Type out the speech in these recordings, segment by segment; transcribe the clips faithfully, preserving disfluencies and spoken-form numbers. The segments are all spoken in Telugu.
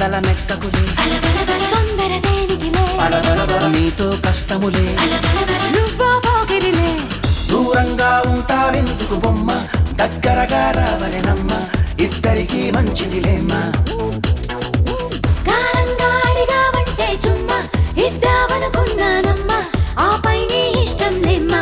అందల మెక్కకులే తొందర దేనికిలే నీతో కష్టములే నువ్వో పోకిరిలే దూరంగా ఉంటావెందుకు బొమ్మ దగ్గరగా రావలెనమ్మ ఇద్దరికి మంచిదిలేమ్మా కారంగా అడిగావంటే చుమ్మా ఇద్దామనుకున్నానమ్మా ఆపై నీ ఇష్టం లేమ్మా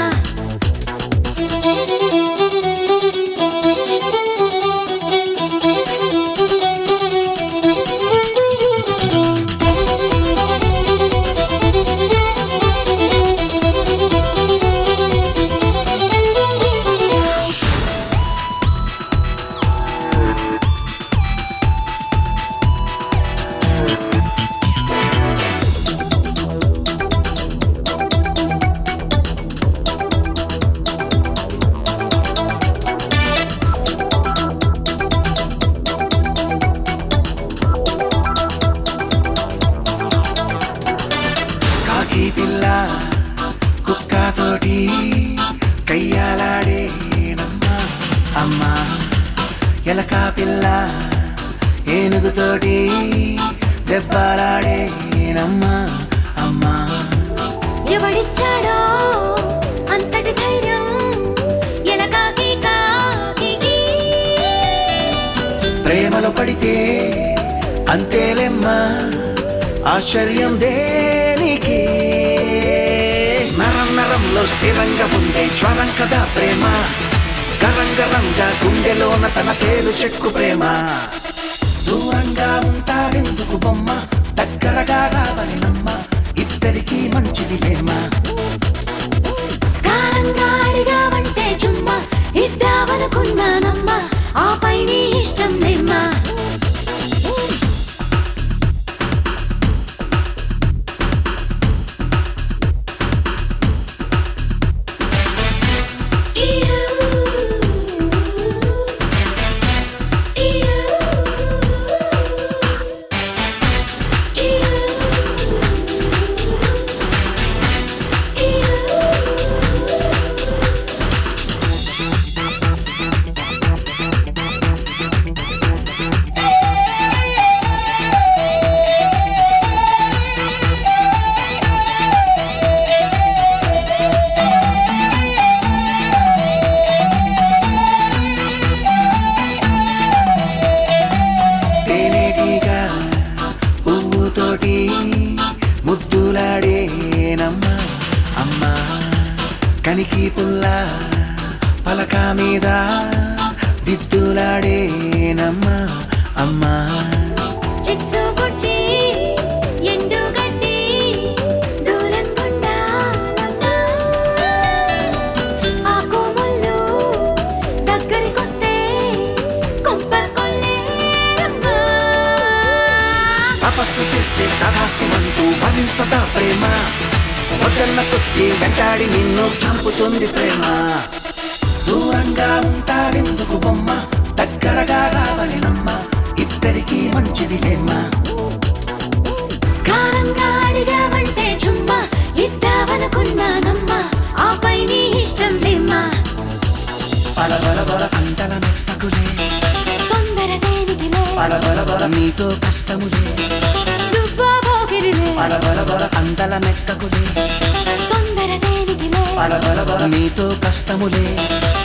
కాకి పిల్ల కుక్కతోటి కయ్యాలాడేనమ్మా అమ్మా ఎలక పిల్ల ఏనుగుతోటి దెబ్బలాడేనమ్మా అమ్మా ఎవడిచ్చాడో అంతటి ధైర్యం ఎలకాకి కాకి ప్రేమలో పడితే అంతేలేమ్మా ఆశ్చర్యం దేనికి నరం నరంలో స్థిరంగా ఉండే జ్వరం కదా ప్రేమ గరంగరంగా గుండెలోన తన పేరు చెక్కు ప్రేమ దూరంగా ఉంటావెందుకు బొమ్మ దగ్గరగా రావలెనమ్మ ఇద్దరికి మంచిదిలేమ్మా కారంగా అడిగావంటే చుమ్మా ఇద్దామనుకున్నానమ్మా ఆపై నీ ఇష్టం లేమ్మా తేనేటిగా పువ్వుతోటి ముద్దులాడేనమ్మా అమ్మా కనికి పుల్ల పలక మీద దిద్దులాడేనమ్మా అమ్మా చిచ్చు పుట్టి ఎండు గడ్డి దూరం కొండాలమ్మా ఆకు ముళ్ళు దగ్గరికొస్తే కొంపర్ కొల్లేరమ్మా తపస్సు చేస్తే తదాస్తిమంటూ భరించదా ప్రేమ వద్దన్న కొద్ది వెంటాడి నిన్ను చంపుతుంది ప్రేమ దూరంగా ఉంటావెందుకు బొమ్మ దగ్గరగా రావలెనమ్మ ఇద్దరికి మంచిదిలేమ్మా కారంగా అడిగావంటే చుమ్మా ఇద్దామనుకున్నానమ్మా ఆపై నీ ఇష్టం లేమ్మా పలబల బల అంతల మెత్తకులే తొందర దేనికిలే పలబల బల నీతో కష్టములే నువ్వో పోకిరిలే పలబల బల అంతల మెత్తకులే తొందర దేనికిలే పలబల బల నీతో కష్టములే